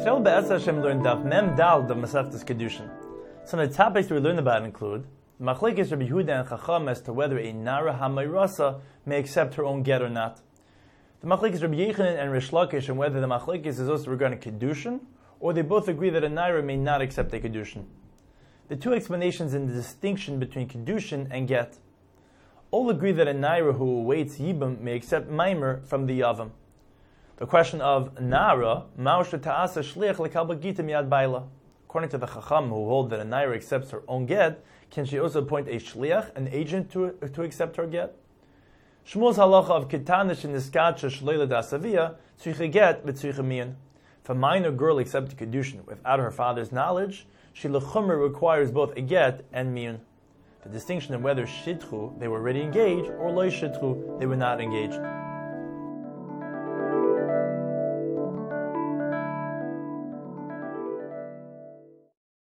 Still Be'ez Hashem learned Daf Mem Dal of Masechtas Kedushin. Some of the topics we learn about include Machlekes Rabbi Yehuda and Chacham as to whether a Nara HaMayrasa may accept her own get or not. The Machlekes Rabbi Yechanan and Rish Lakish, and whether the Machlekes is also regarding Kedushin, or they both agree that a Naira may not accept a Kedushin. The two explanations in the distinction between Kedushin and get. All agree that a Naira who awaits Yibam may accept Maimer from the Yavam. The question of Nara, Mausha Ta'asa Shliach Lekabel Gitim Yad Baila. According to the Chacham, who hold that a Naira accepts her own get, can she also appoint a Shliach, an agent, to accept her get? Shmuel's halacha of Ketanish in Niskacha Shleila Dasavia, Tzricha get v'tzricha miyan. If a minor girl accepts Kedushin without her father's knowledge, she lechumer requires both a get and miyan. The distinction of whether shitchu, they were already engaged, or loy shitchu, they were not engaged.